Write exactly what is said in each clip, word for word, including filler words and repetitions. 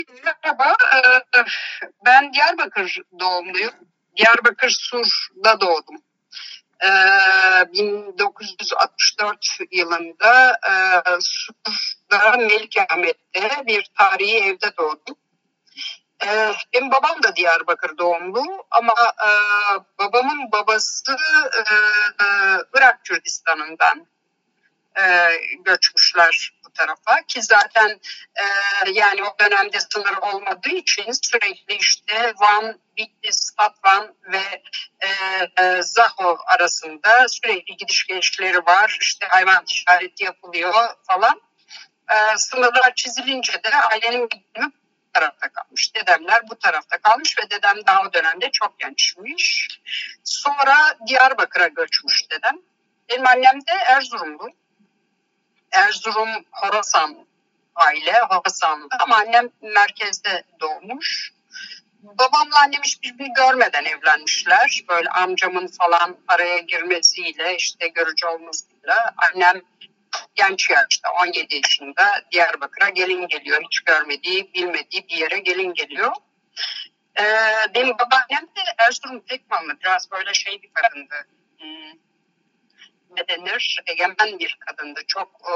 Merhaba, eee, ben Diyarbakır doğumluyum. Diyarbakır Sur'da doğdum. Eee, bin dokuz yüz altmış dört yılında eee, Sur'da Melikahmet'te bir tarihi evde doğdum. Eee, benim babam da Diyarbakır doğumlu ama eee, babamın babası eee, Irak Kürdistan'ından e, göçmüşler bu tarafa ki zaten e, yani o dönemde sınır olmadığı için sürekli işte Van, Bitlis, Batvan ve e, e, Zaho arasında sürekli gidiş gelişleri var. İşte hayvan ticareti yapılıyor falan. E, sınırlar çizilince de ailenin bir bu tarafta kalmış. Dedemler bu tarafta kalmış ve dedem daha o dönemde çok gençmiş. Sonra Diyarbakır'a göçmüş dedem. Benim annem de Erzurumlu. Erzurum, Horasan aile, Horasanlı ama annem merkezde doğmuş. Babamla annem hiç birbirini görmeden evlenmişler. Böyle amcamın falan araya girmesiyle, işte görücü olmasıyla annem genç yaşta on yedi yaşında Diyarbakır'a gelin geliyor. Hiç görmediği, bilmediği bir yere gelin geliyor. Ee, benim babaannem de Erzurum Tekmanlı, biraz böyle şey bir kadındı. Hmm, ne denir? Egemen bir kadındı. Çok e,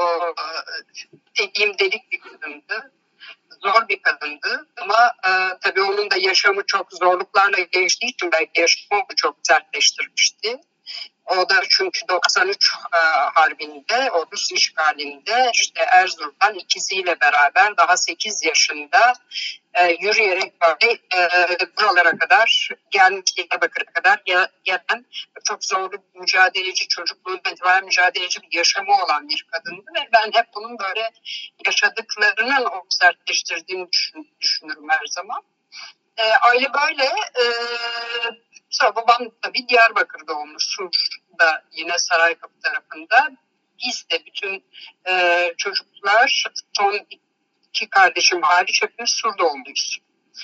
dediğim delik bir kadındı. Zor bir kadındı ama e, tabii onun da yaşamı çok zorluklarla geçtiği için belki yaşamı çok sertleştirmişti. O da çünkü doksan üç e, harbinde, o Rus işgalinde işte Erzurum'dan ikisiyle beraber daha sekiz yaşında e, yürüyerek böyle e, buralara kadar gelmiş, Diyarbakır'a kadar gelen çok zorlu, mücadeleci, çocukluğundan itibaren mücadeleci bir yaşamı olan bir kadındı ve ben hep onun böyle yaşadıklarının o sertleştirdiğini düşün, düşünürüm her zaman. E, aile böyle. E, sonra babam tabii Diyarbakır doğumlu, Sur'da yine Saraykapı tarafında. Biz de bütün e, çocuklar, son iki kardeşim hariç hepimiz Sur doğumluyuz.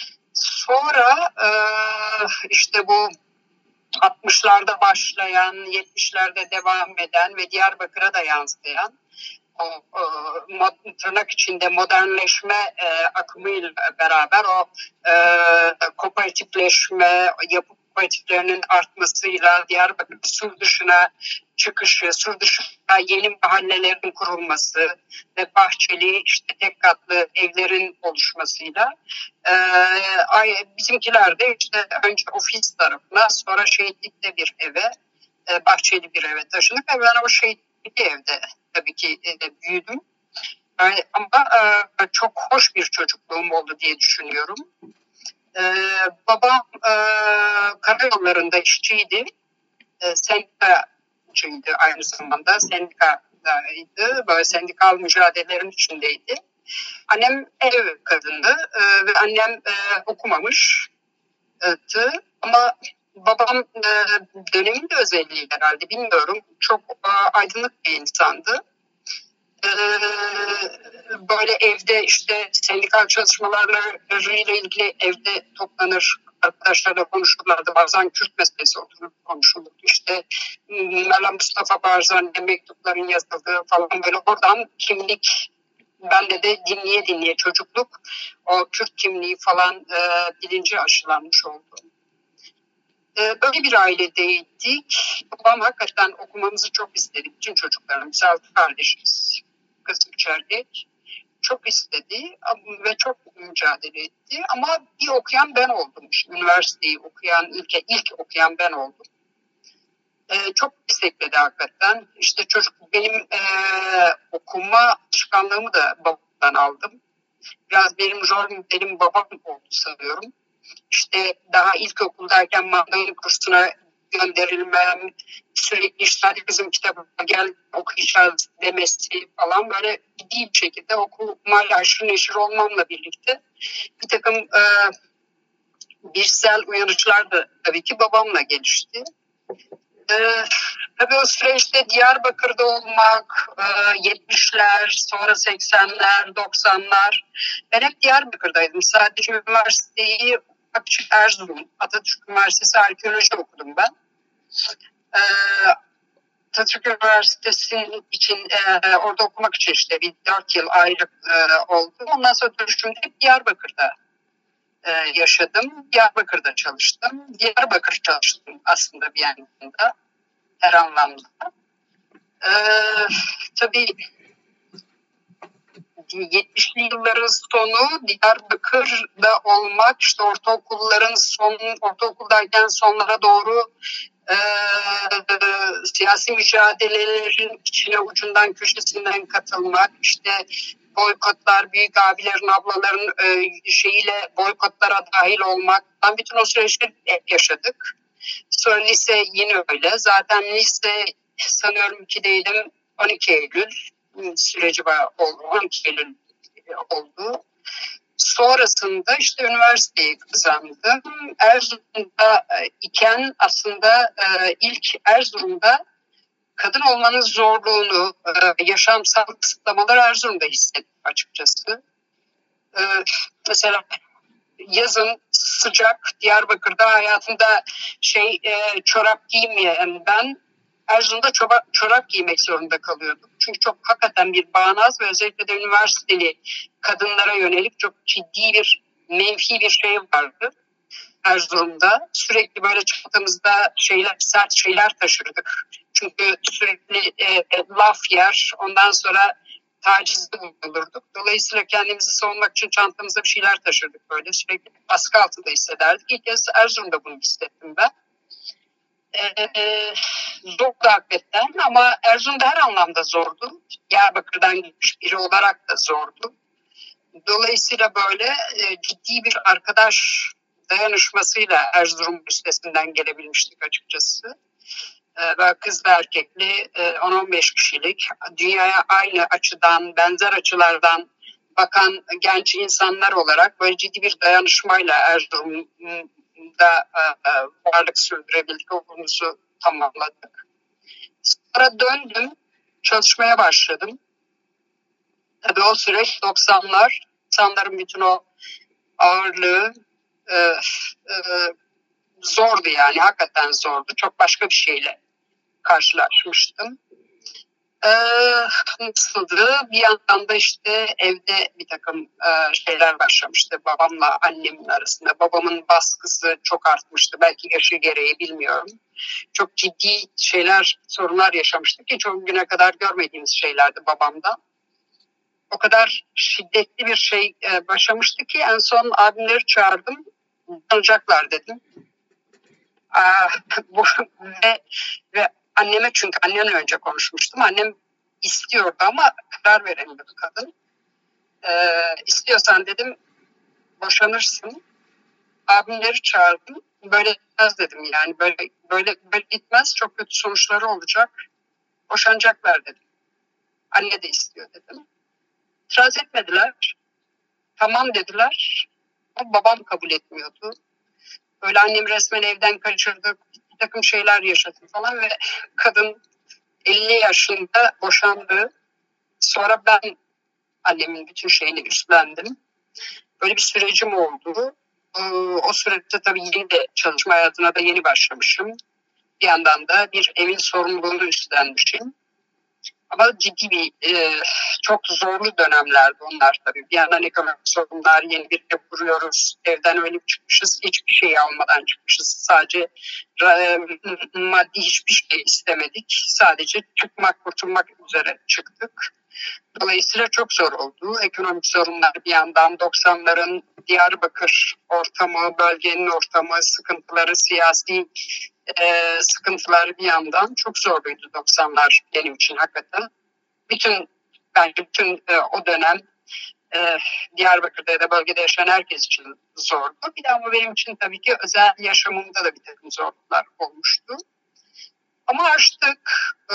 Sonra e, işte bu altmışlarda başlayan, yetmişlerde devam eden ve Diyarbakır'a da yansıyan o, o tırnak içinde modernleşme e, akımıyla beraber o e, kooperatifleşme, yapı kooperatiflerinin artmasıyla Diyarbakır sur dışına çıkışı, sur dışına yeni mahallelerin kurulması ve bahçeli işte tek katlı evlerin oluşmasıyla e, bizimkiler de işte önce ofis tarafına, sonra şehitlikte bir eve, e, bahçeli bir eve taşındık ve ben o şehitlik evde tabii ki e, büyüdüm. Yani, ama e, çok hoş bir çocukluğum oldu diye düşünüyorum. E, babam e, karayollarında işçiydi. E, sendikacıydı aynı zamanda. Sendikadaydı. Böyle sendikal mücadelelerin içindeydi. Annem ev kadındı e, ve annem e, okumamıştı. Ama babam e, dönemin de özelliği herhalde, bilmiyorum. Çok e, aydınlık bir insandı. Böyle evde işte sendikal çalışmalarla ilgili evde toplanır, arkadaşlarla konuşurlardı. Bazen Kürt meselesi oturup konuşulurdu. İşte Mela Mustafa Barzani'ye mektupların yazıldığı falan, böyle oradan kimlik, bende de dinleye dinleye çocukluk o Kürt kimliği falan e, bilinci aşılanmış oldu. E, böyle bir ailedeydik. Babam hakikaten okumamızı çok istedi. Bütün çocuklarımız, altı kardeşiz. Kız üç erkek. Çok istedi ve çok mücadele etti. Ama bir okuyan ben oldum. İşte üniversiteyi okuyan, ilk, ilk okuyan ben oldum. Ee, çok istekledi hakikaten. İşte çocuk, benim e, okuma alışkanlığımı da babamdan aldım. Biraz benim rolüm, benim babam oldu sanıyorum. İşte daha ilkokuldayken mandolin kursuna gönderilmem, sürekli işte hadi kızım kitabı gel okuyacağız demesi falan, böyle ciddi bir şekilde okumayla aşırı neşir olmamla birlikte bir takım e, bilişsel uyanışlar da tabii ki babamla gelişti. E, tabii o süreçte Diyarbakır'da olmak, e, yetmişler, sonra seksenler, doksanlar, ben hep Diyarbakır'daydım. Sadece üniversiteyi Erzurum, Atatürk Üniversitesi arkeoloji okudum ben. Ee, Atatürk Üniversitesi'nin için e, orada okumak için işte bir dört yıl ayrı e, oldu. Ondan sonra dönüşümde Diyarbakır'da e, yaşadım. Diyarbakır'da çalıştım. Diyarbakır çalıştım aslında bir yandan her anlamda. E, tabii yetmişli yılların sonu Diyarbakır'da olmak, işte ortaokulların son, ortaokuldayken sonlara doğru e, siyasi mücadelelerin içine ucundan köşesinden katılmak, işte boykotlar, büyük abilerin, ablaların e, şeyiyle boykotlara dahil olmak, bütün o süreçleri hep yaşadık. Sonra lise yine öyle. Zaten lise sanıyorum ki değilim on iki Eylül süreci var, on iki Eylül oldu. Sonrasında işte üniversiteyi kazandım. Erzurum'da iken aslında ilk Erzurum'da kadın olmanın zorluğunu, yaşamsal kısıtlamaları Erzurum'da hissettim açıkçası. Mesela yazın sıcak Diyarbakır'da hayatımda şey çorap giymeyen ben Erzurum'da çorap, çorap giymek zorunda kalıyordum. Çünkü çok hakikaten bir bağnaz ve özellikle de üniversiteli kadınlara yönelik çok ciddi bir menfi bir şey vardı Erzurum'da. Sürekli böyle çantamızda şeyler, sert şeyler taşırdık. Çünkü sürekli e, laf yer, ondan sonra tacizde bulunurduk. Dolayısıyla kendimizi savunmak için çantamızda bir şeyler taşırdık böyle. Sürekli baskı altında hissederdik. İlk kez Erzurum'da bunu hissettim ben. Ee, zordu hakikaten ama Erzurum'da her anlamda zordu. Diyarbakır'dan gitmiş biri olarak da zordu. Dolayısıyla böyle e, ciddi bir arkadaş dayanışmasıyla Erzurum üstesinden gelebilmiştik açıkçası. Ee, kız ve erkekli e, on on beş kişilik dünyaya aynı açıdan, benzer açılardan bakan genç insanlar olarak böyle ciddi bir dayanışmayla Erzurum da e, varlık sürdürebildik, okulumuzu tamamladık. Sonra döndüm, çalışmaya başladım. Tabii o süreç doksanlar, insanların bütün o ağırlığı e, e, zordu yani, hakikaten zordu. Çok başka bir şeyle karşılaşmıştım. Ee, nasıldı? Bir yandan da işte evde bir takım e, şeyler başlamıştı babamla annemin arasında. Babamın baskısı çok artmıştı. Belki yaşı gereği, bilmiyorum. Çok ciddi şeyler, sorunlar yaşamıştık ki çok güne kadar görmediğimiz şeylerdi babamda. O kadar şiddetli bir şey e, başlamıştı ki en son abimleri çağırdım. Tanıyacaklar dedim. Aa, bu, ve, ve anneme, çünkü annemle önce konuşmuştum. Annem istiyordu ama karar veremiyordu kadın. Ee, istiyorsan dedim boşanırsın. Abimleri çağırdım. Böyle gitmez dedim yani. Böyle böyle böyle gitmez. Çok kötü sonuçları olacak. Boşanacaklar dedim. Anne de istiyor dedim. İtiraz etmediler. Tamam dediler. Ama babam kabul etmiyordu. Böyle annem resmen evden kaçırdı. Bir takım şeyler yaşadı falan ve kadın elli yaşında boşandı. Sonra ben annemin bütün şeyini üstlendim. Böyle bir sürecim oldu. O süreçte tabii yeni de çalışma hayatına da yeni başlamışım. Bir yandan da bir evin sorumluluğunu üstlenmişim. Ama ciddi bir, e, çok zorlu dönemlerdi onlar tabii. Bir yandan ekonomik sorunlar, yeni bir ev kuruyoruz. Evden öyle çıkmışız, hiçbir şey almadan çıkmışız. Sadece e, maddi hiçbir şey istemedik. Sadece çıkmak, kurtulmak üzere çıktık. Dolayısıyla çok zor oldu. Ekonomik sorunlar bir yandan, doksanların Diyarbakır ortamı, bölgenin ortamı, sıkıntıları, siyasi e, sıkıntılar bir yandan çok zorluydu doksanlar benim için hakikaten. Bütün, bence bütün e, o dönem e, Diyarbakır'da ya da bölgede yaşayan herkes için zordu. Bir de ama benim için tabii ki özel yaşamımda da bir takım zorluklar olmuştu. Ama açtık, e,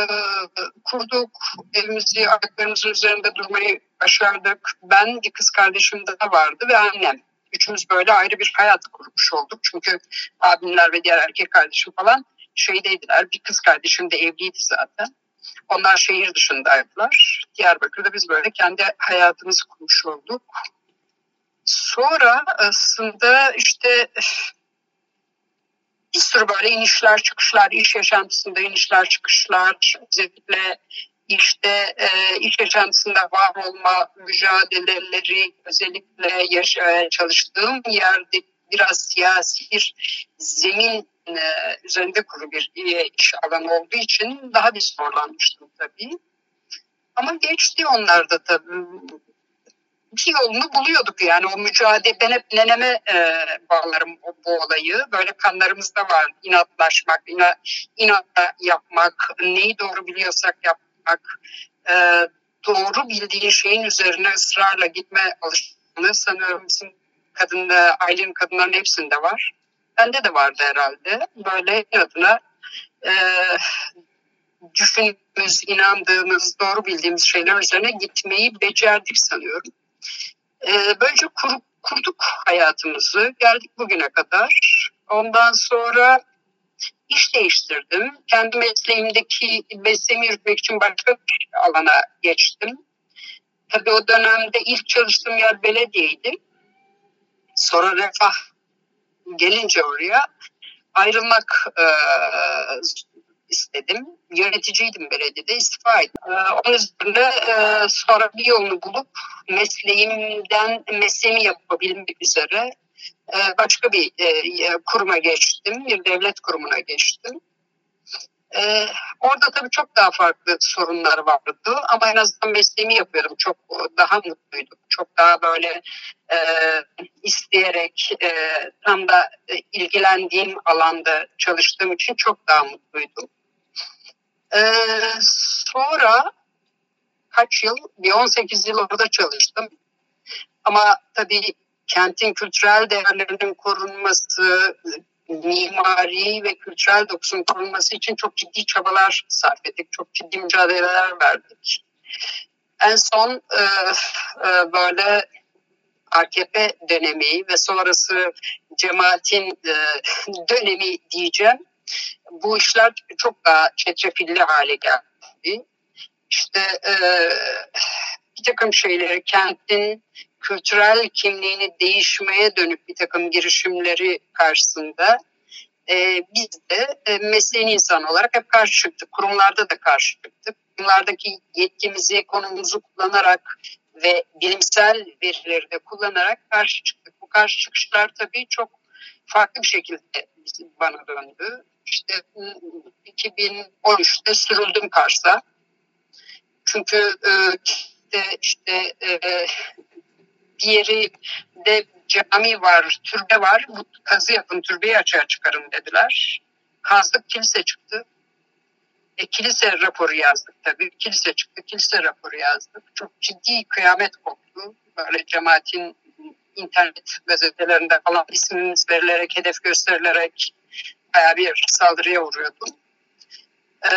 kurduk, evimizi, ayaklarımızın üzerinde durmayı başardık. Ben, bir kız kardeşim daha vardı ve annem. Üçümüz böyle ayrı bir hayat kurmuş olduk. Çünkü abimler ve diğer erkek kardeşim falan şeydeydiler. Bir kız kardeşim de evliydi zaten. Onlar şehir dışındaydılar. Diyarbakır'da biz böyle kendi hayatımızı kurmuş olduk. Sonra aslında işte bir sürü böyle inişler çıkışlar, iş yaşantısında inişler çıkışlar, özellikle işte e, iş yaşantısında var olma mücadeleleri, özellikle yaşamaya çalıştığım yerde biraz siyasi bir zemin e, üzerinde kurulu bir e, iş alanı olduğu için daha bir zorlanmıştım tabii. Ama geçti onlar da tabii. Bir yolunu buluyorduk yani o mücadele. Ben hep neneme e, bağlarım o, bu olayı. Böyle kanlarımızda var inatlaşmak, inat, inat yapmak, neyi doğru biliyorsak yapmak, e, doğru bildiğin şeyin üzerine ısrarla gitme alışkanlığı sanıyorum bizim kadın, ailenin kadınların hepsinde var. Bende de vardı herhalde. Böyle inadına e, düşündüğümüz, inandığımız, doğru bildiğimiz şeyler üzerine gitmeyi becerdik sanıyorum. Ee, böylece kur, kurduk hayatımızı, geldik bugüne kadar. Ondan sonra iş değiştirdim. Kendi mesleğimdeki mesleğimi yürütmek için başka bir alana geçtim. Tabii o dönemde ilk çalıştığım yer belediyeydi. Sonra Refah gelince oraya ayrılmak e, istedim. Yöneticiydim belediyede, istifa ettim. Ee, onun üzerine e, sonra bir yolunu bulup mesleğimden mesleğimi yapabilmek üzere e, başka bir e, kuruma geçtim. Bir devlet kurumuna geçtim. E, orada tabii çok daha farklı sorunlar vardı ama en azından mesleğimi yapıyorum. Çok daha mutluydum. Çok daha böyle e, isteyerek e, tam da e, ilgilendiğim alanda çalıştığım için çok daha mutluydum. Ee, sonra kaç yıl, bir on sekiz yıl orada çalıştım. Ama tabii kentin kültürel değerlerinin korunması, mimari ve kültürel dokusunun korunması için çok ciddi çabalar sarf ettik. Çok ciddi mücadeleler verdik. En son e, e, böyle A K P dönemi ve sonrası cemaatin e, dönemi diyeceğim. Bu işler çok daha çetrefilli hale geldi. İşte e, bir takım şeyleri, kentin kültürel kimliğini değişmeye dönük bir takım girişimleri karşısında e, biz de e, mesleğin insanı olarak hep karşı çıktık. Kurumlarda da karşı çıktık. Kurumlardaki yetkimizi, konumuzu kullanarak ve bilimsel verileri de kullanarak karşı çıktık. Bu karşı çıkışlar tabii çok farklı bir şekilde bana döndü. İşte iki bin on üçte sürüldüm Kars'a. Çünkü e, işte e, bir yeri de cami var, türbe var. Bu kazı yapın, türbeyi açığa çıkarın dediler. Kazdık, kilise çıktı. E, kilise raporu yazdık tabii. Kilise çıktı, kilise raporu yazdık. Çok ciddi kıyamet koptu. Böyle cemaatin internet gazetelerinde falan ismimiz verilerek, hedef gösterilerek bayağı bir saldırıya uğruyordum. Ee,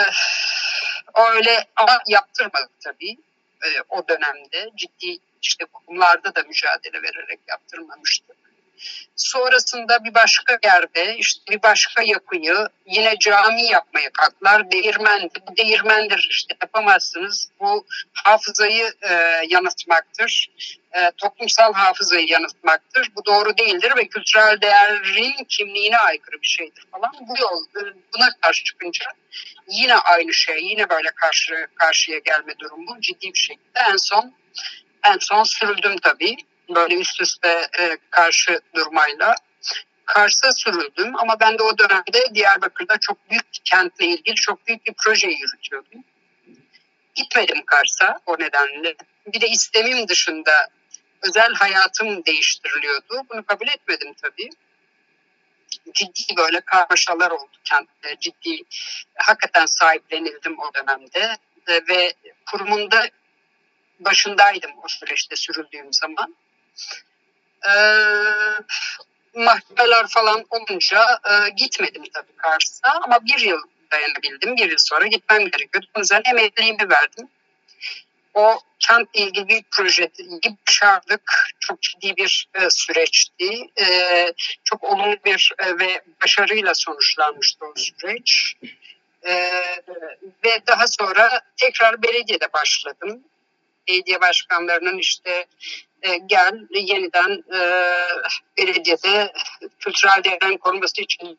öyle ama yaptırmadık tabii. Ee, o dönemde ciddi işte kurumlarda da mücadele vererek yaptırmamıştık. Sonrasında bir başka yerde işte bir başka yapıyı yine cami yapmaya kalktılar. Değirmen, bu değirmendir işte yapamazsınız. Bu hafızayı e, yanıltmaktır. E, toplumsal hafızayı yanıltmaktır. Bu doğru değildir ve kültürel değerin kimliğine aykırı bir şeydir falan. Bu yol buna karşı çıkınca yine aynı şey, yine böyle karşı karşıya gelme durumu ciddi bir şekilde en son en son sürüldüm tabii. Böyle üst üste e, karşı durmayla. Kars'a sürüldüm ama ben de o dönemde Diyarbakır'da çok büyük kentle ilgili çok büyük bir projeyi yürütüyordum. Gitmedim Kars'a o nedenle. Bir de istemim dışında özel hayatım değiştiriliyordu. Bunu kabul etmedim tabii. Ciddi böyle karmaşalar oldu kentte. Ciddi, hakikaten sahiplenildim o dönemde. E, ve kurumunda başındaydım o süreçte sürüldüğüm zaman. Ee, mahkemeler falan olunca e, gitmedim tabii Kars'a ama bir yıl dayanabildim. Bir yıl sonra gitmem gerekiyordu. O yüzden emekliliğimi verdim. O kentle ilgili büyük projeyi başardık. Çok ciddi bir e, süreçti. E, çok olumlu bir e, ve başarıyla sonuçlanmıştı o süreç. E, ve daha sonra tekrar belediyede başladım. Belediye başkanlarının işte e, gel yeniden e, belediyede kültürel değerlerin korunması için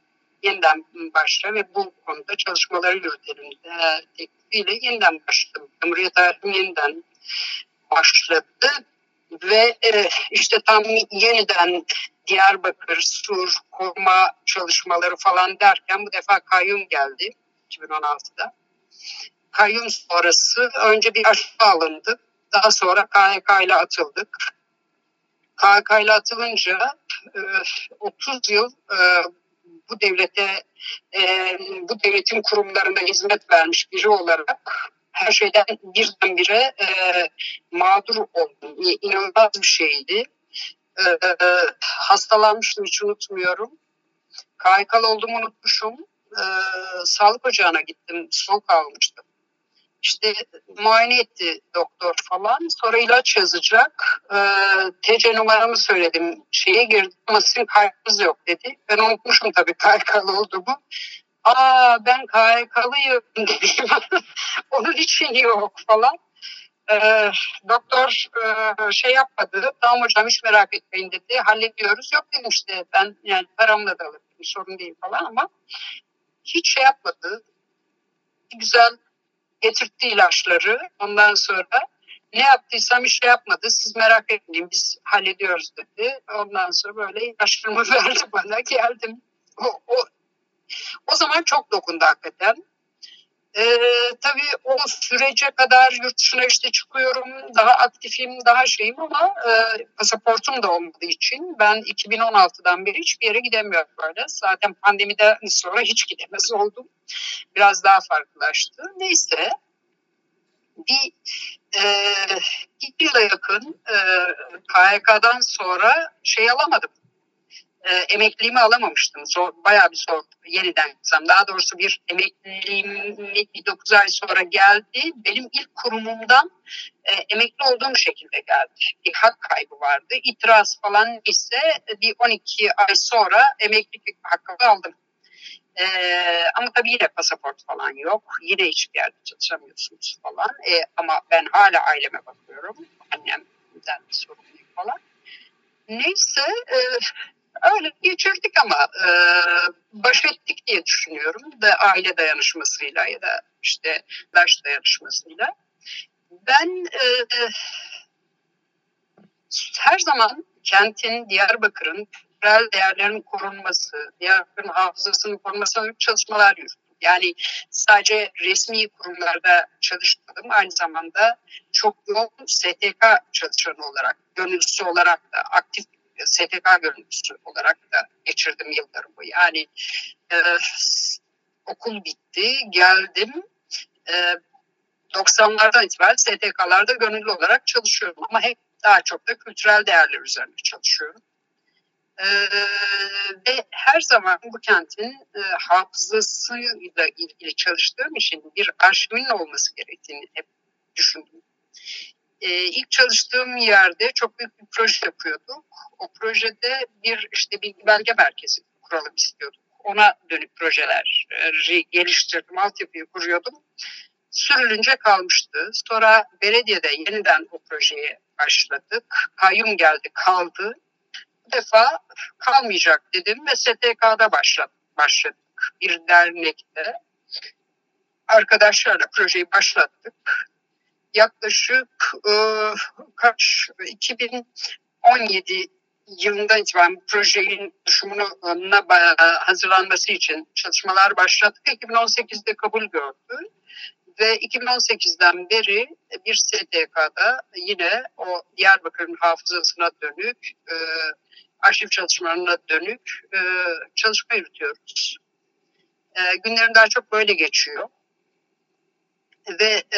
yeniden başla ve bu konuda çalışmaları yürütelim e, teklifiyle yeniden başladım. Cumhuriyet hayatım yeniden başladı ve e, işte tam yeniden Diyarbakır, Sur, koruma çalışmaları falan derken bu defa kayyum geldi iki bin on altıda. Kayyum sonrası önce bir aşağı alındı. Daha sonra K H K ile atıldık. K H K ile atılınca e, otuz yıl e, bu devlete, e, bu devletin kurumlarına hizmet vermiş biri olarak her şeyden birdenbire e, mağdur oldum. İnanılmaz bir şeydi. E, e, hastalanmıştım, hiç unutmuyorum. K H K'lı olduğumu unutmuşum. E, sağlık ocağına gittim, soğuk almıştım. İşte muayene etti doktor falan. Sonra ilaç yazacak. E, T C numaramı söyledim. Şeye girdim ama sizin kaydınız yok dedi. Ben unutmuşum tabii K H K'lı olduğumu. Aa ben K H K'lıyım dedim. Onun için yok falan. E, doktor e, şey yapmadı. Tamam hocam hiç merak etmeyin dedi. Hallediyoruz. Yok dedim işte ben yani paramla da alırım. Sorun değil falan ama hiç şey yapmadı. Güzel getirtti ilaçları. Ondan sonra ne yaptıysam hiç şey yapmadı. Siz merak etmeyin biz hallediyoruz dedi. Ondan sonra böyle ilaçlarımı verdi bana. Geldim. O, o, o zaman çok dokundu hakikaten. Ee, tabii o sürece kadar yurt dışına işte çıkıyorum. Daha aktifim, daha şeyim ama e, pasaportum da olmadığı için ben iki bin on altıdan beri hiçbir yere gidemiyorum böyle. Zaten pandemiden sonra hiç gidemez oldum. Biraz daha farklılaştı. Neyse. Bir e, iki yıla yakın e, K H K'dan sonra şey alamadım. E, emekliliğimi alamamıştım. Zor, bayağı bir zor yeniden gitsem. Daha doğrusu bir emekliliğim bir dokuz ay sonra geldi. Benim ilk kurumumdan e, emekli olduğum şekilde geldi. Bir hak kaybı vardı. İtiraz falan ise bir on iki ay sonra emeklilik hakkımı aldım. Ee, ama tabii yine pasaport falan yok. Yine hiçbir yerde çalışamıyorsunuz falan. Ee, ama ben hala aileme bakıyorum. Annemden sorumluyum falan. Neyse e, öyle geçirdik ama e, baş ettik diye düşünüyorum. Da aile dayanışmasıyla ya da işte baş dayanışmasıyla. Ben e, her zaman kentin, Diyarbakır'ın kültürel değerlerin korunması, Diyarbakır'ın hafızasının korunmasına çalışmalar yürüttüm. Yani sadece resmi kurumlarda çalışmadım. Aynı zamanda çok yoğun S T K çalışanı olarak, gönüllüsü olarak da, aktif S T K gönüllüsü olarak da geçirdim yıllarımı. Yani e, okul bitti, geldim. E, doksanlardan itibaren S T K'larda gönüllü olarak çalışıyorum. Ama hep daha çok da kültürel değerler üzerine çalışıyorum. Ee, ve her zaman bu kentin e, hafızasıyla ilgili çalıştığım için bir arşivinin olması gerektiğini hep düşündüm. Ee, ilk çalıştığım yerde çok büyük bir proje yapıyorduk. O projede bir işte bilgi belge merkezi kuralım istiyorduk. Ona dönük projeleri geliştirdim, altyapıyı kuruyordum. Sürülünce kalmıştı. Sonra belediyede yeniden o projeye başladık. Kayyum geldi, kaldı. Bu defa kalmayacak dedim ve S T K'da başladık. başladık. Bir dernekte arkadaşlarla projeyi başlattık. Yaklaşık e, kaç iki bin on yedi yılından itibaren bu projenin oluşumuna hazırlanması için çalışmalar başlattık. iki bin on sekizde kabul gördü. Ve iki bin on sekizden beri bir S T K'da yine o Diyarbakır'ın hafızasına dönük, e, arşiv çalışmalarına dönük e, çalışma yürütüyoruz. E, günlerim daha çok böyle geçiyor. Ve e,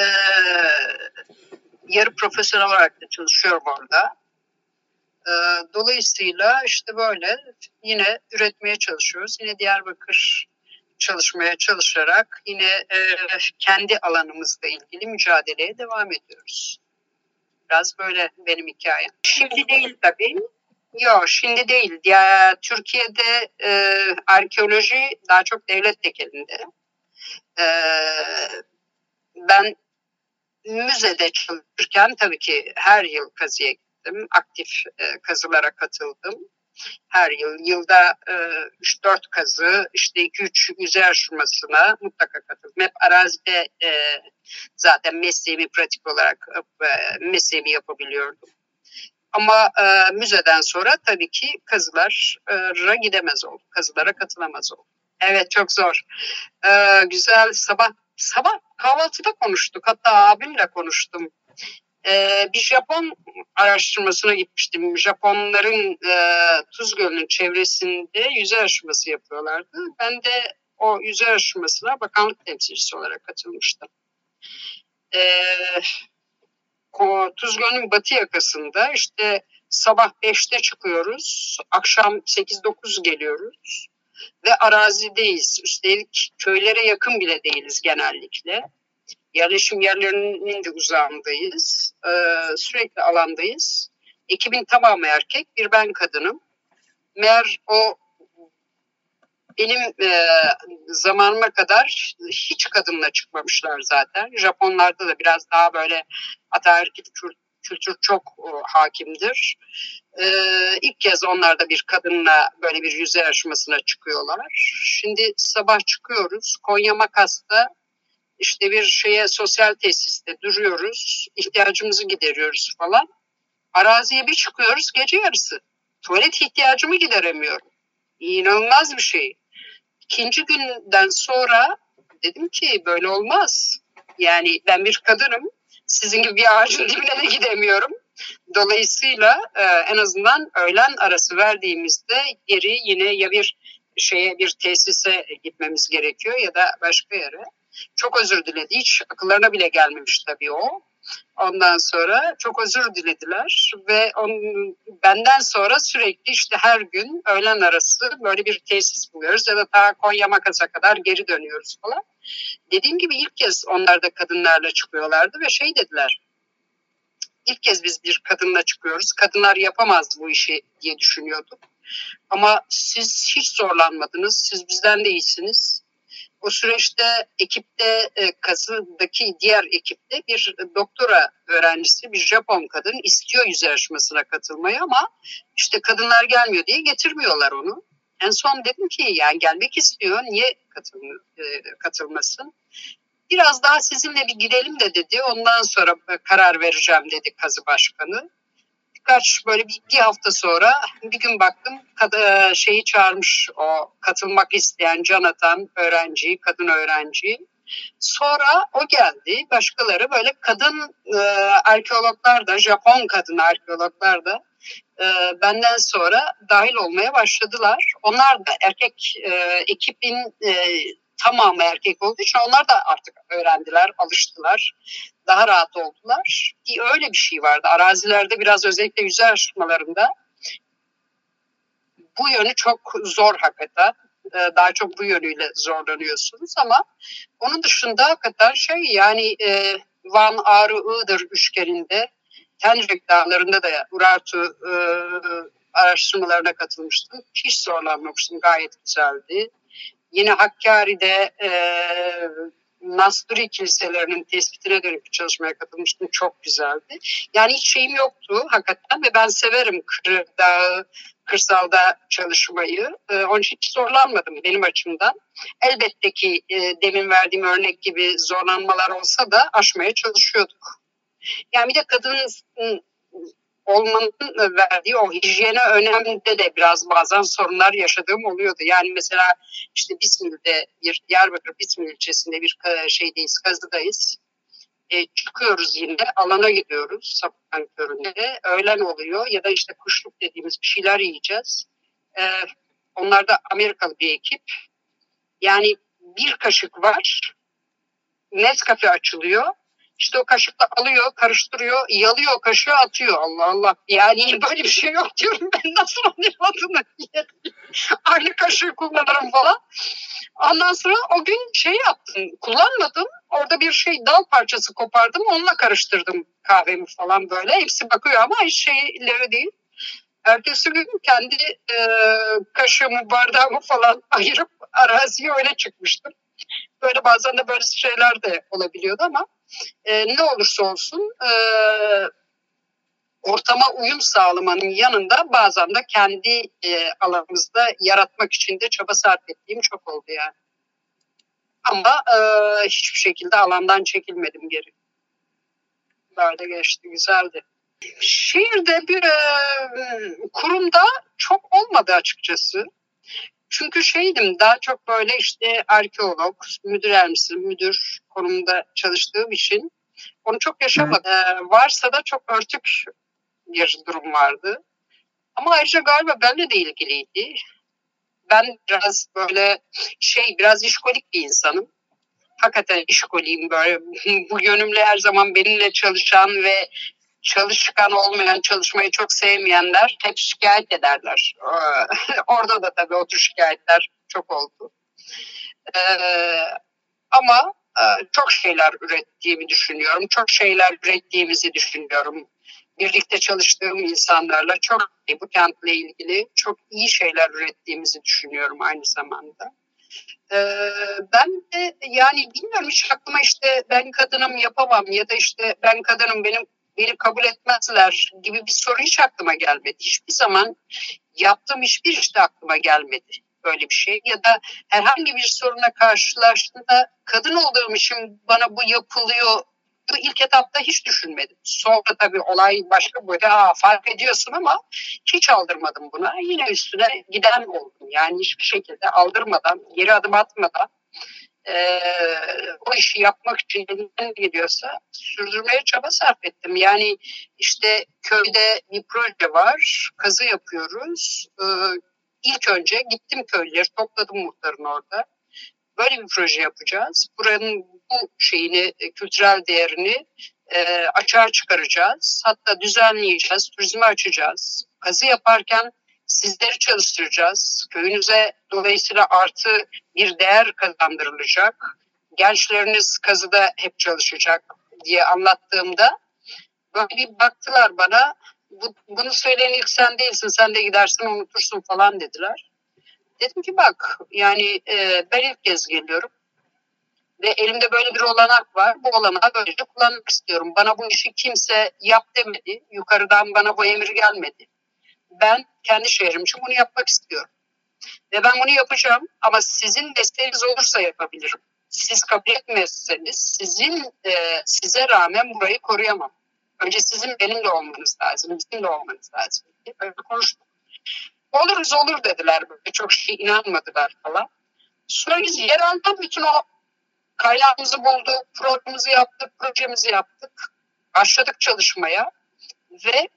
yarı profesyonel olarak da çalışıyorum orada. E, dolayısıyla işte böyle yine üretmeye çalışıyoruz. Yine Diyarbakır çalışmaya çalışarak yine e, kendi alanımızla ilgili mücadeleye devam ediyoruz. Biraz böyle benim hikayem. Şimdi değil tabii. Yok şimdi değil. Ya, Türkiye'de e, arkeoloji daha çok devlet tekelinde. E, ben müzede çalışırken tabii ki her yıl kazıya gittim. Aktif e, kazılara katıldım. Her yıl, yılda e, üç dört kazı, işte iki üç yüzey aşırmasına mutlaka katıldım. Hep arazide e, zaten mesleğimi pratik olarak e, mesleğimi yapabiliyordum. Ama e, müzeden sonra tabii ki kazılara gidemez oldum. Kazılara katılamaz oldum. Evet, çok zor. E, güzel sabah sabah kahvaltıda konuştuk. Hatta abimle konuştum. E, bir Japon araştırmasına gitmiştim. Japonların e, Tuz Gölü'nün çevresinde yüzey araştırması yapıyorlardı. Ben de o yüzey araştırmasına bakanlık temsilcisi olarak katılmıştım. Evet. Tuz Gölü'nün batı yakasında işte sabah beşte çıkıyoruz, akşam sekiz dokuz geliyoruz ve arazideyiz. Üstelik köylere yakın bile değiliz genellikle. Yerleşim yerlerinin de uzağındayız, ee, sürekli alandayız. Ekibin tamamı erkek, bir ben kadınım. Meğer o benim e, zamanıma kadar hiç kadınla çıkmamışlar zaten. Japonlarda da biraz daha böyle ataerkil kültür çok o, hakimdir. E, ilk kez onlar da bir kadınla böyle bir yüzey yarışmasına çıkıyorlar. Şimdi sabah çıkıyoruz. Konya Makas'ta işte bir şeye sosyal tesiste duruyoruz. İhtiyacımızı gideriyoruz falan. Araziye bir çıkıyoruz gece yarısı. Tuvalet ihtiyacımı gideremiyorum. İnanılmaz bir şey. İkinci günden sonra dedim ki böyle olmaz. Yani ben bir kadınım. Sizin gibi bir ağacın dibine de gidemiyorum. Dolayısıyla e, en azından öğlen arası verdiğimizde geri yine ya bir şeye bir tesise gitmemiz gerekiyor ya da başka yere. Çok özür diledi. Hiç akıllarına bile gelmemiş tabii o. Ondan sonra çok özür dilediler ve on, benden sonra sürekli işte her gün öğlen arası böyle bir tesis buluyoruz ya da ta Konya Makas'a kadar geri dönüyoruz falan. Dediğim gibi ilk kez onlar da kadınlarla çıkıyorlardı ve şey dediler. İlk kez biz bir kadınla çıkıyoruz. Kadınlar yapamaz bu işi diye düşünüyorduk. Ama siz hiç zorlanmadınız. Siz bizden de iyisiniz. O süreçte ekipte, kazıdaki diğer ekipte bir doktora öğrencisi, bir Japon kadın istiyor yüzey yarışmasına katılmayı ama işte kadınlar gelmiyor diye getirmiyorlar onu. En son dedim ki yani gelmek istiyor, niye katılmıyor, katılmasın? Biraz daha sizinle bir gidelim de dedi. Ondan sonra karar vereceğim dedi kazı başkanı. Birkaç böyle bir, bir hafta sonra bir gün baktım kad- şeyi çağırmış o katılmak isteyen Jonathan öğrenciyi, kadın öğrenciyi. Sonra o geldi. Başkaları böyle kadın e, arkeologlar da, Japon kadın arkeologlar da e, benden sonra dahil olmaya başladılar. Onlar da erkek e, ekibin e, tamamı erkek olduğu için onlar da artık öğrendiler, alıştılar. Daha rahat oldular. Öyle bir şey vardı. Arazilerde biraz özellikle yüzey araştırmalarında bu yönü çok zor hakikaten. Daha çok bu yönüyle zorlanıyorsunuz ama onun dışında hakikaten şey yani e, Van, Ağrı, Iğdır üçgeninde Tenrek Dağları'nda da Urartu e, araştırmalarına katılmıştım. Hiç zorlanmamıştım. Gayet güzeldi. Yine Hakkari'de e, Nasturi kiliselerinin tespitine dönük çalışmaya katılmıştım. Çok güzeldi. Yani hiç şeyim yoktu hakikaten ve ben severim kırda, kırsalda çalışmayı. E, onun için hiç zorlanmadım benim açımdan. Elbette ki e, demin verdiğim örnek gibi zorlanmalar olsa da aşmaya çalışıyorduk. Yani bir de kadının olmanın verdiği o hijyene önemde de biraz bazen sorunlar yaşadığım oluyordu. Yani mesela işte Bismil'de bir Diyarbakır Bismil ilçesinde bir şeydeyiz, kazıdayız. E, çıkıyoruz yine alana gidiyoruz sabahın köründe. Öğlen oluyor ya da işte kuşluk dediğimiz bir şeyler yiyeceğiz. E, onlar da Amerikalı bir ekip. Yani bir kaşık var. Nescafe açılıyor. İşte o kaşıkla alıyor, karıştırıyor, yalıyor o kaşığı atıyor. Allah Allah. Yani böyle bir şey yok diyorum. Ben nasıl anlayamadığını diye. Aynı kaşığı kullanırım falan. Ondan sonra o gün şey yaptım. Kullanmadım. Orada bir şey dal parçası kopardım. Onunla karıştırdım kahvemi falan böyle. Hepsi bakıyor ama hiç şeyleri değil. Ertesi gün kendi e, kaşığımı, bardağımı falan ayırıp araziye öyle çıkmıştım. Böyle bazen de böyle şeyler de olabiliyordu ama e, ne olursa olsun e, ortama uyum sağlamanın yanında bazen de kendi e, alanımızda yaratmak için de çaba sarf ettiğim çok oldu yani. Ama e, hiçbir şekilde alandan çekilmedim geri. Böyle geçti, güzeldi. Şehirde bir e, kurumda çok olmadı açıkçası. Çünkü şeydim, daha çok böyle işte arkeolog, müdür yardımcısı, müdür konumunda çalıştığım için onu çok yaşamadım. Ee, varsa da çok örtük bir durum vardı. Ama ayrıca galiba benimle de ilgiliydi. Ben biraz böyle şey, biraz işkolik bir insanım. Hakikaten işkoliyim böyle. Bu yönümle her zaman benimle çalışan ve çalışkan olmayan, çalışmayı çok sevmeyenler hep şikayet ederler. Orada da tabii o tür şikayetler çok oldu. Ee, ama e, çok şeyler ürettiğimi düşünüyorum. Çok şeyler ürettiğimizi düşünüyorum. Birlikte çalıştığım insanlarla çok iyi, bu kentle ilgili çok iyi şeyler ürettiğimizi düşünüyorum aynı zamanda. Ee, ben de yani bilmiyorum, hiç aklıma işte ben kadınım yapamam ya da işte ben kadınım benim beni kabul etmezler gibi bir soru hiç aklıma gelmedi. Hiçbir zaman yaptığım hiçbir işte aklıma gelmedi böyle bir şey. Ya da herhangi bir soruna karşılaştığında kadın olduğum için bana bu yapılıyor. Bu ilk etapta hiç düşünmedim. Sonra tabii olay başka boyuta, aa, fark ediyorsun ama hiç aldırmadım buna. Yine üstüne giden oldum. Yani hiçbir şekilde aldırmadan, geri adım atmadan e, o işi yapmak için elimden geliyorsa sürdürmeye çaba sarf ettim. Yani işte köyde bir proje var, kazı yapıyoruz. E, ilk önce gittim köyleri, topladım muhtarın orada. Böyle bir proje yapacağız. Buranın bu şeyini, kültürel değerini e, açığa çıkaracağız. Hatta düzenleyeceğiz, turizme açacağız. Kazı yaparken sizleri çalıştıracağız. Köyünüze dolayısıyla artı bir değer kazandırılacak. Gençleriniz kazıda hep çalışacak diye anlattığımda böyle bir baktılar bana. Bu, bunu söyleyen ilk sen değilsin, sen de gidersin unutursun falan dediler. Dedim ki bak yani e, ben ilk kez geliyorum ve elimde böyle bir olanak var. Bu olanağı böylece kullanmak istiyorum. Bana bu işi kimse yap demedi. Yukarıdan bana bu emir gelmedi. Ben kendi şehrim için bunu yapmak istiyorum. Ve ben bunu yapacağım ama sizin desteğiniz olursa yapabilirim. Siz kabul etmezseniz sizin e, size rağmen burayı koruyamam. Önce sizin benimle olmanız lazım, bizimle olmanız lazım diye böyle konuştuk. Oluruz olur dediler, böyle çok şey inanmadılar falan. Sonra biz yerelden bütün o kaynağımızı bulduk, programımızı yaptık, projemizi yaptık. Başladık çalışmaya ve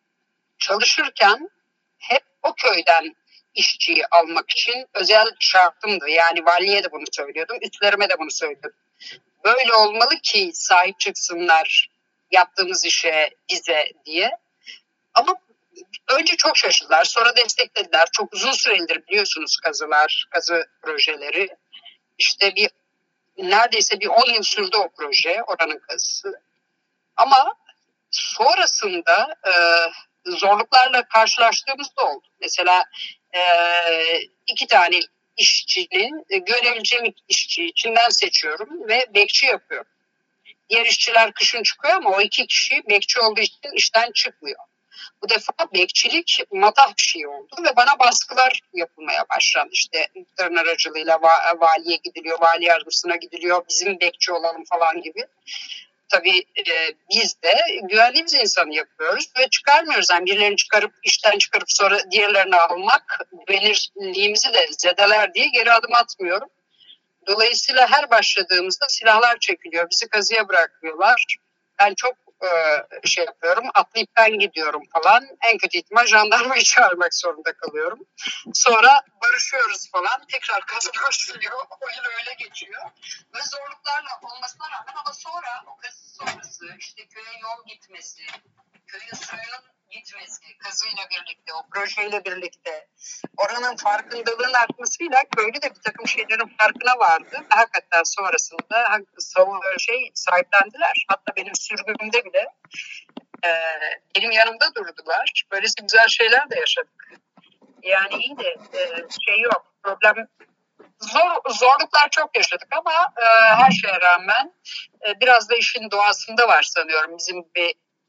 çalışırken hep o köyden işçiyi almak için özel şartımdı. Yani valiye de bunu söylüyordum, üstlerime de bunu söylüyordum. Böyle olmalı ki sahip çıksınlar yaptığımız işe, bize diye. Ama önce çok şaşırdılar, sonra desteklediler. Çok uzun süredir biliyorsunuz kazılar, kazı projeleri. İşte bir neredeyse bir on yıl sürdü o proje, oranın kazısı. Ama sonrasında e, zorluklarla karşılaştığımız da oldu. Mesela e, iki tane işçinin, e, görebileceğim işçi içinden seçiyorum ve bekçi yapıyorum. Diğer işçiler kışın çıkıyor ama o iki kişi bekçi olduğu için işten çıkmıyor. Bu defa bekçilik matah bir şey oldu ve bana baskılar yapılmaya başlandı. İşte muhtarın aracılığıyla va- valiye gidiliyor, vali yardımcısına gidiliyor, bizim bekçi olalım falan gibi. Tabii e, biz de güvenliğimiz insanı yapıyoruz ve çıkarmıyoruz. Yani birilerini çıkarıp işten çıkarıp sonra diğerlerini almak güvenirliğimizi de zedeler diye geri adım atmıyorum. Dolayısıyla her başladığımızda silahlar çekiliyor, bizi kazıya bırakıyorlar. Ben çok e, şey yapıyorum, atlayıp ben gidiyorum falan. En kötü ihtimal jandarmayı çağırmak zorunda kalıyorum. Sonra barışıyoruz falan, tekrar kazı başlıyor. Oyun öyle geçiyor. Ve zorluklarla olmasına rağmen ama sonra o kazı sonrası işte köye yol gitmesi, köye suyun gitmesi, kazıyla birlikte, o projeyle birlikte oranın farkındalığın artmasıyla köylü de bir takım şeylerin farkına vardı. Hakikaten sonrasında şey sahiplendiler. Hatta benim sürgünümde bile e, benim yanımda durdular. Böylesi güzel şeyler de yaşadık. Yani iyi de e, şey yok, problem zor, zorluklar çok yaşadık ama e, her şeye rağmen e, biraz da işin doğasında var sanıyorum bizim bir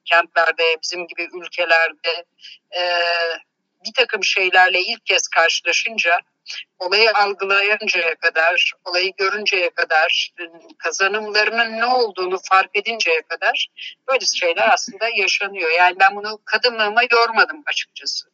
kentlerde, bizim gibi ülkelerde e, bir takım şeylerle ilk kez karşılaşınca, olayı algılayıncaya kadar, olayı görünceye kadar, kazanımlarının ne olduğunu fark edinceye kadar böyle şeyler aslında yaşanıyor. Yani ben bunu kadınlığıma yormadım açıkçası.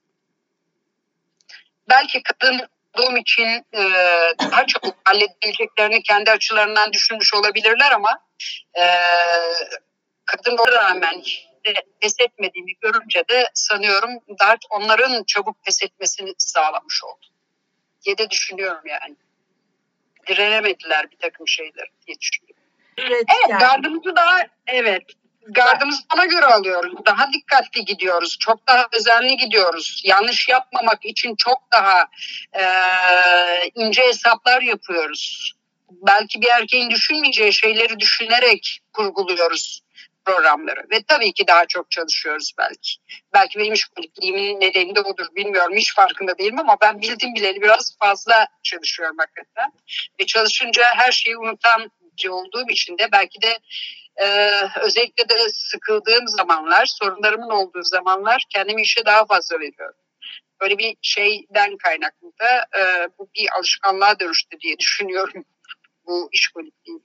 Belki kadın olduğum için e, daha çabuk halledebileceklerini kendi açılarından düşünmüş olabilirler ama e, kadın olmama rağmen pes etmediğimi görünce de sanıyorum daha onların çabuk pes etmesini sağlamış oldu diye de düşünüyorum yani. Direnemediler bir takım şeyler diye düşünüyorum. Evet, evet gardımızı daha evet gardımızı ona göre alıyoruz. Daha dikkatli gidiyoruz. Çok daha özenli gidiyoruz. Yanlış yapmamak için çok daha e, ince hesaplar yapıyoruz. Belki bir erkeğin düşünmeyeceği şeyleri düşünerek kurguluyoruz programları. Ve tabii ki daha çok çalışıyoruz belki. Belki benim işkolikliğimin nedeni de odur. Bilmiyorum, hiç farkında değilim ama ben bildim bileli biraz fazla çalışıyorum hakikaten. Ve çalışınca her şeyi unutan olduğum için de belki de e, özellikle de sıkıldığım zamanlar, sorunlarımın olduğu zamanlar kendimi işe daha fazla veriyorum. Böyle bir şeyden kaynaklı da e, bu bir alışkanlığa dönüştü diye düşünüyorum bu işkolikliğim.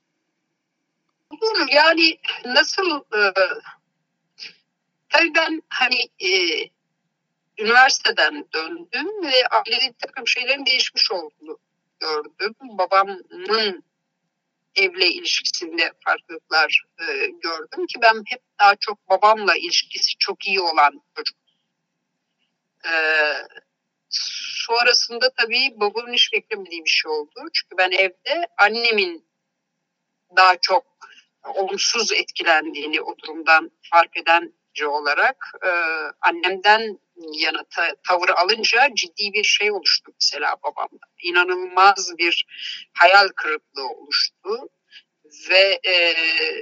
Yani nasıl e, tabii ben hani e, üniversiteden döndüm ve ailede bir takım şeylerin değişmiş olduğunu gördüm. Babamın evle ilişkisinde farklılıklar e, gördüm ki ben hep daha çok babamla ilişkisi çok iyi olan çocuk. E, sonrasında tabii babamın hiç beklemediği bir şey oldu. Çünkü ben evde annemin daha çok olumsuz etkilendiğini o durumdan fark eden biri olarak e, annemden yana ta, tavır alınca ciddi bir şey oluştu mesela babamda. İnanılmaz bir hayal kırıklığı oluştu ve e,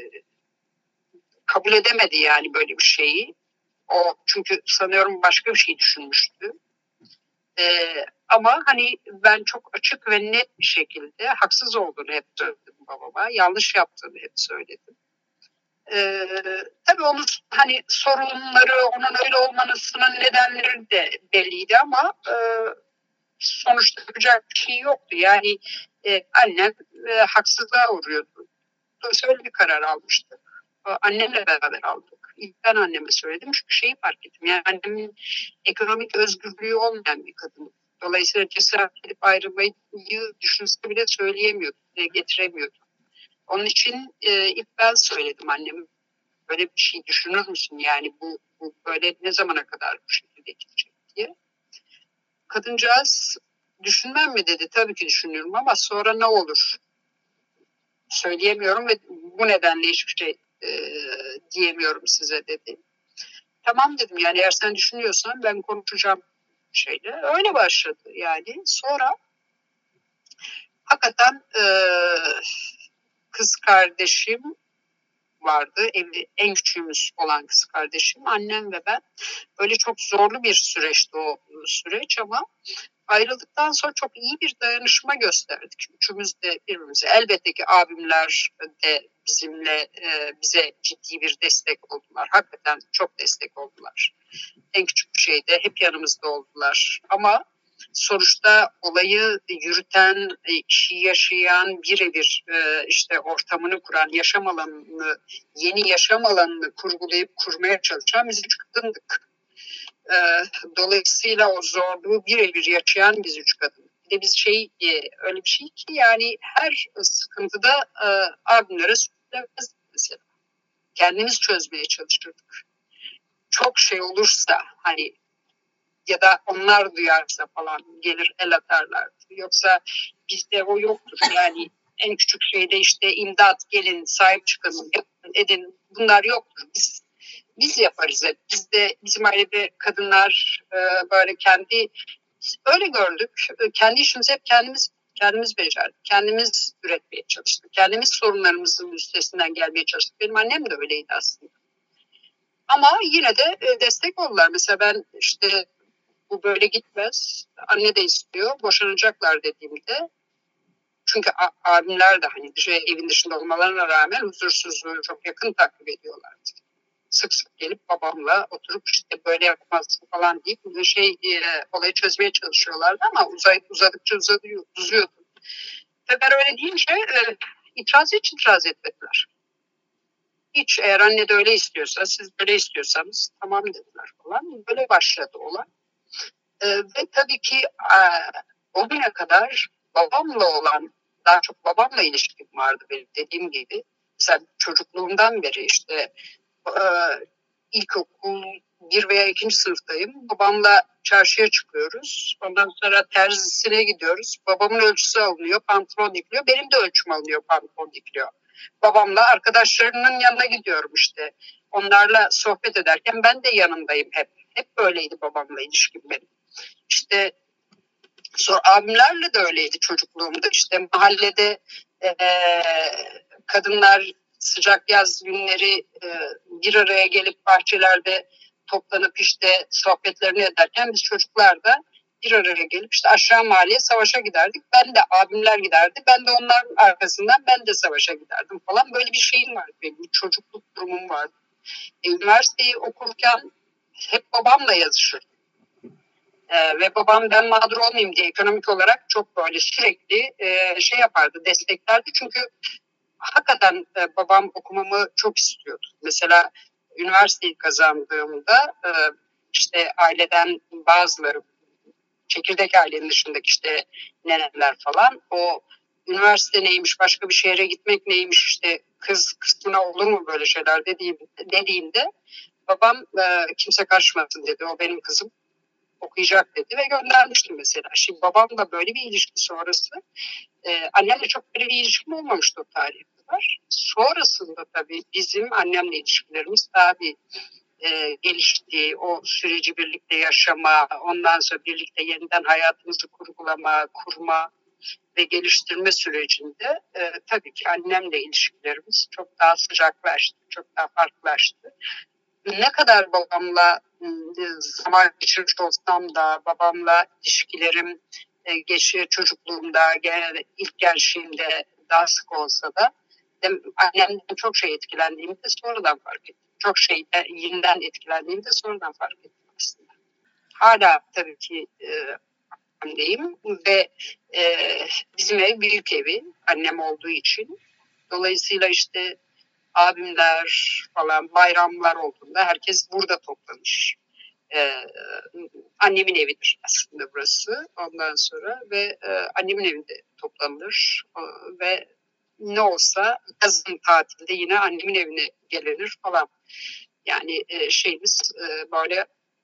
kabul edemedi yani böyle bir şeyi. O çünkü sanıyorum başka bir şey düşünmüştü. Ee, ama hani ben çok açık ve net bir şekilde haksız olduğunu hep söyledim babama. Yanlış yaptığını hep söyledim. Ee, tabii onun hani sorunları, onun öyle olmasının nedenleri de belliydi ama e, sonuçta yapacak bir şey yoktu. Yani e, annem e, haksızlığa uğruyordu. Dolayısıyla öyle bir karar almıştı. Annemle beraber aldık. İlk ben anneme söyledim çünkü şeyi fark ettim. Yani annemin ekonomik özgürlüğü olmayan bir kadın. Dolayısıyla cesaret edip ayrılmayı düşünse bile söyleyemiyordu, getiremiyordu. Onun için e, ilk ben söyledim anneme. Böyle bir şey düşünür müsün? Yani bu, bu böyle ne zamana kadar bu şekilde gidecek diye. Kadıncağız düşünmem mi dedi. Tabii ki düşünüyorum ama sonra ne olur? Söyleyemiyorum ve bu nedenle hiçbir şey e, diyemiyorum size dedi. Tamam dedim, yani eğer sen düşünüyorsan ben konuşacağım şeyle. Öyle başladı yani. Sonra hakikaten e, kız kardeşim vardı. Evli, en küçüğümüz olan kız kardeşim. Annem ve ben. Öyle çok zorlu bir süreçti o süreç ama ayrıldıktan sonra çok iyi bir dayanışma gösterdik. Üçümüz de birbirimize. Elbette ki abimler de bizimle e, bize ciddi bir destek oldular. Hakikaten çok destek oldular. En küçük bir şeyde hep yanımızda oldular. Ama sonuçta olayı yürüten, işi yaşayan, birebir e, işte ortamını kuran, yaşam alanını, yeni yaşam alanını kurgulayıp kurmaya çalışan biz üç kadındık. E, dolayısıyla o zorluğu birebir yaşayan biz üç kadın. Bir de biz şey e, öyle bir şey ki yani her sıkıntıda e, abimlere söylemez mesela. Kendimiz çözmeye çalışırdık. Çok şey olursa hani ya da onlar duyarsa falan gelir el atarlardı. Yoksa bizde o yoktur. Yani en küçük şeyde işte imdat, gelin, sahip çıkın, yapın, edin, bunlar yoktur. Biz biz yaparız hep. Biz de bizim ailede kadınlar e, böyle kendi öyle gördük. Kendi işimizi hep kendimiz kendimiz becerdik. Kendimiz üretmeye çalıştık. Kendimiz sorunlarımızın üstesinden gelmeye çalıştık. Benim annem de öyleydi aslında. Ama yine de destek oldular. Mesela ben işte bu böyle gitmez. Anne de istiyor. Boşanacaklar dediğimde. Çünkü abimler de hani dışarı, evin dışında olmalarına rağmen huzursuzluğu çok yakın takip ediyorlardı. sık sık gelip babamla oturup işte böyle yapmazsın falan deyip şey e, olayı çözmeye çalışıyorlardı ama uzay, uzadıkça uzadıyor, uzuyordu. Ve ben öyle deyince e, itiraz hiç itiraz etmediler. Hiç eğer anne de öyle istiyorsa, siz böyle istiyorsanız tamam dediler falan. Böyle başladı olan. E, ve tabii ki e, o güne kadar babamla olan, daha çok babamla ilişkim vardı benim dediğim gibi. Mesela çocukluğumdan beri işte e, ilkokul bir veya ikinci sınıftayım. Babamla çarşıya çıkıyoruz. Ondan sonra terzisine gidiyoruz. Babamın ölçüsü alınıyor, pantolon dikiliyor. Benim de ölçüm alınıyor, pantolon dikiliyor. Babamla arkadaşlarının yanına gidiyorum işte. Onlarla sohbet ederken ben de yanındayım hep. Hep böyleydi babamla ilişkim benim. İşte sonra abimlerle de öyleydi çocukluğumda. İşte mahallede e, kadınlar sıcak yaz günleri e, bir araya gelip bahçelerde toplanıp işte sohbetlerini ederken biz çocuklar da bir araya gelip işte aşağı mahalleye savaşa giderdik. Ben de abimler giderdi. Ben de onların arkasından ben de savaşa giderdim falan. Böyle bir şeyim vardı benim. Bir çocukluk durumum vardı. E, üniversiteyi okurken hep babamla yazışırdım. Ee, ve babam ben mağdur olmayayım diye ekonomik olarak çok böyle sürekli e, şey yapardı, desteklerdi. Çünkü hakikaten e, babam okumamı çok istiyordu. Mesela üniversiteyi kazandığımda e, işte aileden bazıları, çekirdek ailenin dışındaki işte neneler falan, o üniversite neymiş, başka bir şehre gitmek neymiş, işte kız kısmına olur mu böyle şeyler dediğim, dediğimde babam e, kimse karışmasın dedi, o benim kızım okuyacak dedi ve göndermiştim mesela. Şimdi babamla böyle bir ilişki sonrası e, annemle çok böyle bir ilişkim olmamıştı o tarihe kadar. Sonrasında tabii bizim annemle ilişkilerimiz daha bir e, gelişti. O süreci birlikte yaşama, ondan sonra birlikte yeniden hayatımızı kurgulama, kurma ve geliştirme sürecinde e, tabii ki annemle ilişkilerimiz çok daha sıcaklaştı, çok daha farklılaştı. Ne kadar babamla zaman geçirmiş olsam da, babamla ilişkilerim e, geçiyor çocukluğumda, ilk gençliğimde daha sık olsa da annemden çok şey etkilendiğimde sonradan fark ettim. Çok şeyden etkilendiğimde sonradan fark ettim aslında. Hala tabii ki e, annemdeyim ve e, bizim ev büyük evi, annem olduğu için. Dolayısıyla işte abimler falan bayramlar olduğunda herkes burada toplanır. Ee, annemin evidir aslında burası. Ondan sonra ve e, annemin evinde toplanılır e, ve ne olsa yazın tatilde yine annemin evine gelinir falan. Yani e, şeyimiz e, böyle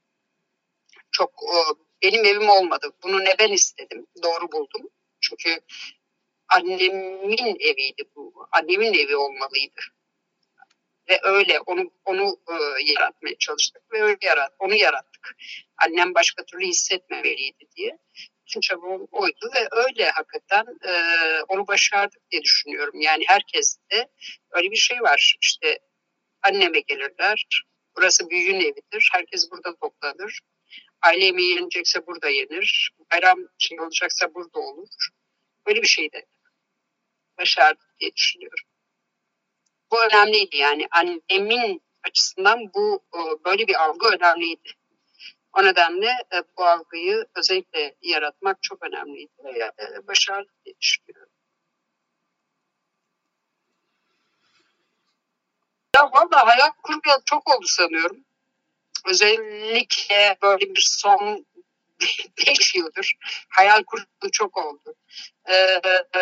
çok e, benim evim olmadı. Bunu ne ben istedim, doğru buldum. Çünkü annemin eviydi bu. Annemin evi olmalıydı. Ve öyle onu onu e, yaratmaya çalıştık ve öyle yarat, onu yarattık. Annem başka türlü hissetmemeliydi diye. Bütün çabam oydu ve öyle hakikaten e, onu başardık diye düşünüyorum. Yani herkeste öyle bir şey var. İşte anneme gelirler. Burası büyüğün evidir. Herkes burada toplanır. Aile yemeği yenecekse burada yenir. Bayram şey olacaksa burada olur. Böyle bir şey de başardık diye düşünüyorum. Bu önemliydi yani annemin açısından bu böyle bir algı önemliydi. O nedenle bu algıyı özellikle yaratmak çok önemliydi ve başarılı diye düşünüyorum. Ya vallahi hayal kurmayalı çok oldu sanıyorum. Özellikle böyle bir son beş yıldır hayal kurmayalı çok oldu. Ee,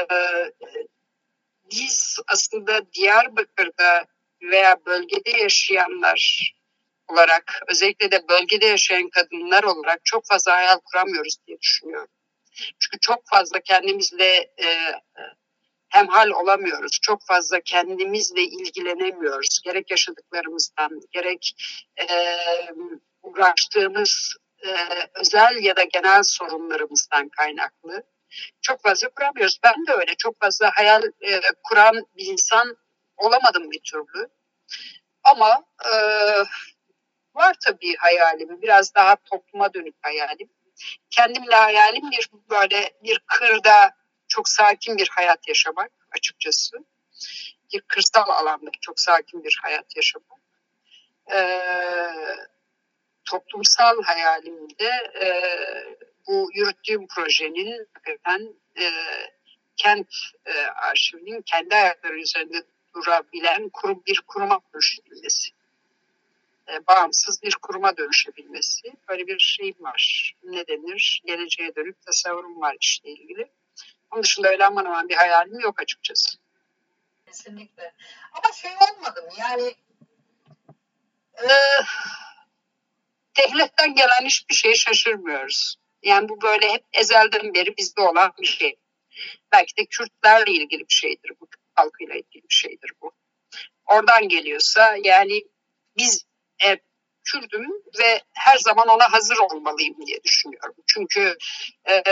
biz aslında Diyarbakır'da veya bölgede yaşayanlar olarak, özellikle de bölgede yaşayan kadınlar olarak çok fazla hayal kuramıyoruz diye düşünüyorum. Çünkü çok fazla kendimizle e, hemhal olamıyoruz. Çok fazla kendimizle ilgilenemiyoruz. Gerek yaşadıklarımızdan, gerek e, uğraştığımız e, özel ya da genel sorunlarımızdan kaynaklı. Çok fazla kuramıyoruz. Ben de öyle çok fazla hayal e, kuran bir insan olamadım bir türlü. Ama e, var tabii hayalim. Biraz daha topluma dönük hayalim. Kendimle hayalim bir böyle bir kırda çok sakin bir hayat yaşamak açıkçası. Bir kırsal alanda çok sakin bir hayat yaşamak. Ee, toplumsal hayalimde e, bu yürüttüğüm projenin hakikaten e, kent e, arşivinin kendi ayakları üzerinde durabilen kurum, bir kuruma dönüşebilmesi. E, bağımsız bir kuruma dönüşebilmesi. Böyle bir şeyim var. Ne denir? Geleceğe dönük tasavvurum var işle ilgili. Onun dışında öyle aman aman bir hayalim yok açıkçası. Kesinlikle. Ama şey olmadı mı? Yani e, devletten gelen hiçbir şeye şaşırmıyoruz. Yani bu böyle hep ezelden beri bizde olan bir şey. Belki de Kürtlerle ilgili bir şeydir bu. Kürt halkıyla ilgili bir şeydir bu. Oradan geliyorsa yani biz e, Kürdüm ve her zaman ona hazır olmalıyım diye düşünüyorum. Çünkü e,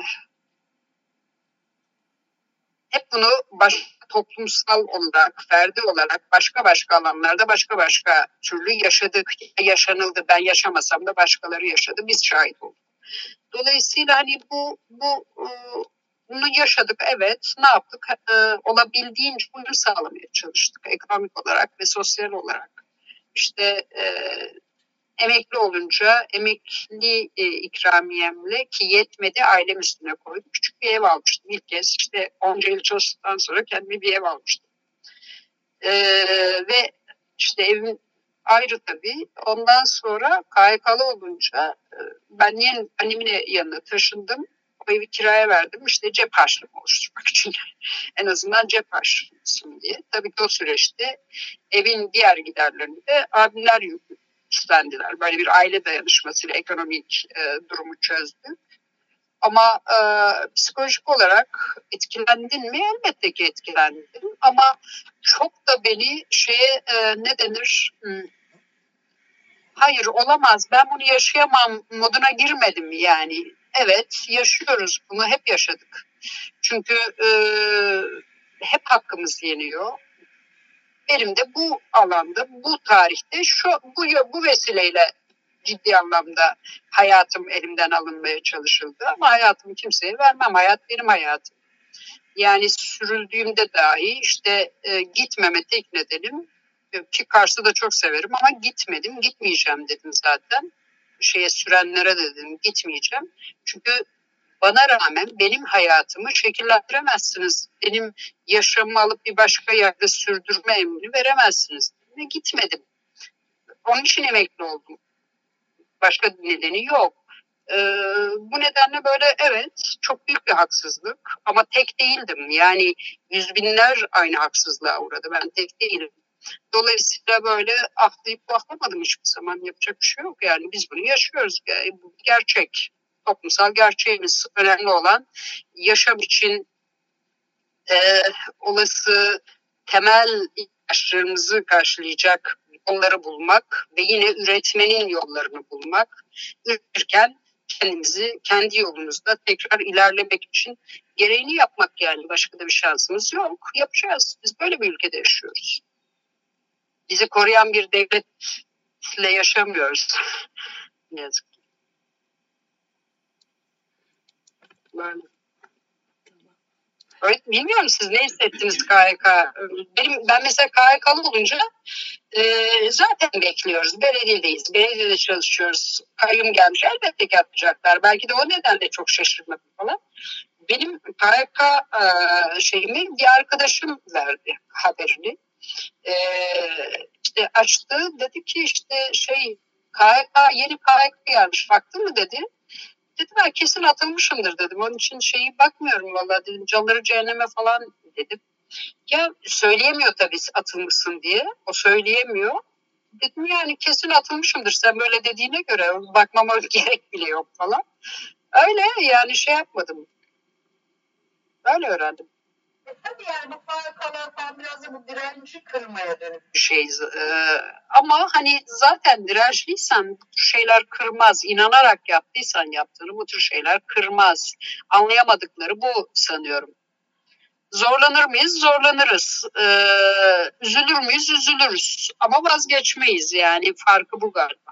hep bunu başka toplumsal olarak, ferdi olarak başka başka alanlarda başka başka türlü yaşadık, yaşanıldı. Ben yaşamasam da başkaları yaşadı, biz şahit olduk. Dolayısıyla hani bu bu bunu yaşadık, evet. Ne yaptık? E, olabildiğince uyum sağlamaya çalıştık ekonomik olarak ve sosyal olarak. İşte e, emekli olunca emekli e, ikramiyemle ki yetmedi ailem üstüne koydum. Küçük bir ev almıştım ilk kez. İşte onca yıl çalıştıktan sonra kendime bir ev almıştım. E, ve işte evim ayrı tabii. Ondan sonra K Y K'lı olunca e, ben yeni annemin yanına taşındım. O evi kiraya verdim. İşte cep harçlığımı oluşturmak için. En azından cep harçlığım olsun diye. Tabii ki o süreçte evin diğer giderlerini de abimler üstlendiler. Böyle bir aile dayanışmasıyla ekonomik e, durumu çözdük. Ama e, psikolojik olarak etkilendin mi? Elbette ki etkilendim. Ama çok da beni şeye e, ne denir? Hmm, hayır olamaz, ben bunu yaşayamam moduna girmedim yani. Evet, yaşıyoruz, bunu hep yaşadık. Çünkü e, hep hakkımız yeniyor. Benim de bu alanda, bu tarihte, şu bu bu vesileyle ciddi anlamda hayatım elimden alınmaya çalışıldı. Ama hayatımı kimseye vermem. Hayat benim hayatım. Yani sürüldüğümde dahi işte e, gitmeme tek nedenim ki Kars'ı da çok severim ama gitmedim, gitmeyeceğim dedim zaten. Şeye sürenlere de dedim gitmeyeceğim. Çünkü bana rağmen benim hayatımı şekillendiremezsiniz. Benim yaşamımı alıp bir başka yerde sürdürme emrini veremezsiniz. Ve gitmedim. Onun için emekli oldum. Başka nedeni yok. Ee, bu nedenle böyle evet çok büyük bir haksızlık ama tek değildim. Yani yüz binler aynı haksızlığa uğradı. Ben tek değilim. Dolayısıyla böyle ahlayıp baklamadım hiçbir zaman. Yapacak bir şey yok yani. Biz bunu yaşıyoruz. Yani bu gerçek. Toplumsal gerçeğimiz. Önemli olan yaşam için e, olası temel ihtiyaçlarımızı karşılayacak yolları bulmak ve yine üretmenin yollarını bulmak. Üretirken kendimizi kendi yolumuzda tekrar ilerlemek için gereğini yapmak yani. Başka da bir şansımız yok. Yapacağız. Biz böyle bir ülkede yaşıyoruz. Bizi koruyan bir devletle yaşamıyoruz. Ne yazık ki. Böyle. Evet, bilmiyorum siz ne hissettiniz K Y K? Benim, ben mesela K Y K'lı olunca e, zaten bekliyoruz. Belediyedeyiz. Belediyede çalışıyoruz. Kayyum gelmiş. Elbette ki yapacaklar. Belki de o nedenle çok şaşırmadım falan. Benim K Y K e, şeyimi bir arkadaşım verdi haberini. E, işte açtı. Dedi ki işte şey K Y K yeni K Y K gelmiş. Baktın mı dedi. Dedim ben kesin atılmışımdır dedim. Onun için şeyi bakmıyorum vallahi dedim. Canları cehenneme falan dedim. Ya söyleyemiyor tabii atılmışsın diye. O söyleyemiyor. Dedim yani kesin atılmışımdır. Sen böyle dediğine göre bakmama gerek bile yok falan. Öyle yani şey yapmadım. Öyle öğrendim. E tabii yani bu K Y K'lar falan biraz da bu direnci kırmaya dönük bir şey. Ee, ama hani zaten dirençliysen bu tür şeyler kırmaz. İnanarak yaptıysan yaptığını bu tür şeyler kırmaz. Anlayamadıkları bu sanıyorum. Zorlanır mıyız? Zorlanırız. Ee, üzülür müyüz? Üzülürüz. Ama vazgeçmeyiz yani. Farkı bu galiba.